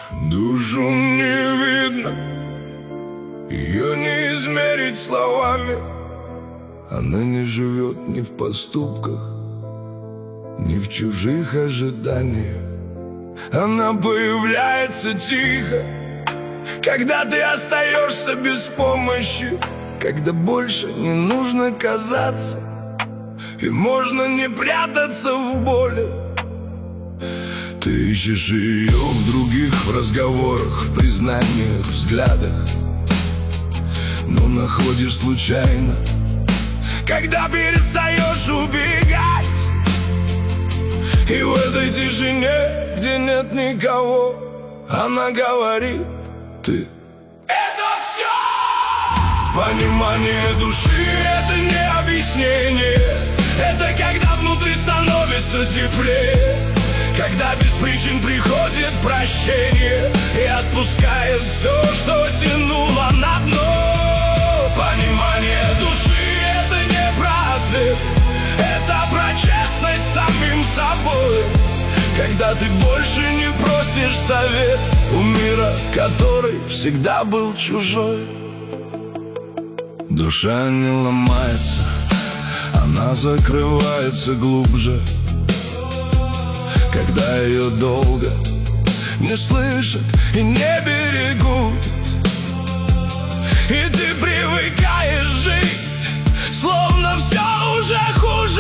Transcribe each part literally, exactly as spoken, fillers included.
Душу не видно, ее не измерить словами. Она не живет ни в поступках, ни в чужих ожиданиях. Она появляется тихо, когда ты остаешься без помощи, когда больше не нужно казаться, и можно не прятаться в боли. Ты ищешь ее в других, в разговорах, в признаниях, взглядах, но находишь случайно, когда перестаешь убегать. И в этой тишине, где нет никого, она говорит: ты — это все! Понимание души — это не объяснение. Это когда внутри становится теплее, когда без причин приходит прощение и отпускает все, что тянуло на дно. Понимание души — это не про ответ, это про честность с самим собой, когда ты больше не просишь совет у мира, который всегда был чужой. Душа не ломается, она закрывается глубже, когда ее долго не слышат и не берегут. И ты привыкаешь жить, словно все уже хуже.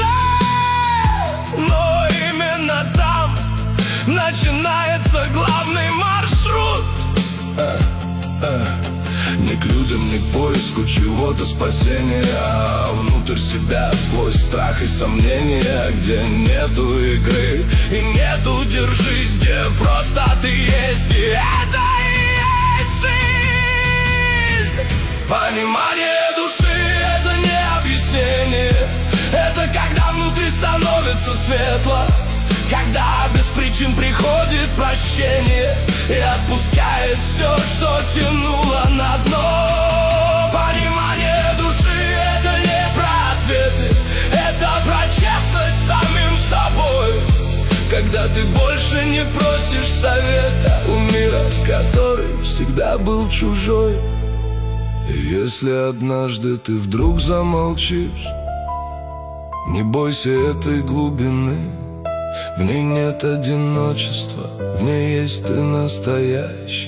Но именно там начинается главный маршрут. а, а. Не к людям, не к поиску чего-то спасения, а внутрь себя, сквозь страх и сомнения, где нету игры и нету держись, где просто ты есть, и это и есть жизнь. Понимание души — это не объяснение, это когда внутри становится светло, когда без причин приходит прощение и отпускает все, что тянуло на дно. Понимание души — это не про ответы, это про честность с самим собой, когда ты больше не просишь совета у мира, который всегда был чужой. И если однажды ты вдруг замолчишь, не бойся этой глубины. В ней нет одиночества, в ней есть ты настоящий,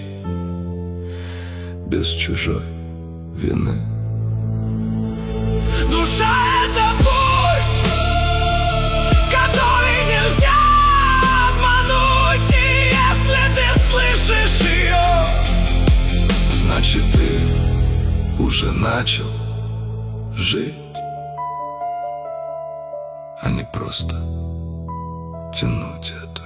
без чужой вины. Душа — это путь, который нельзя обмануть, и если ты слышишь ее, значит ты уже начал жить, а не просто тянуть это.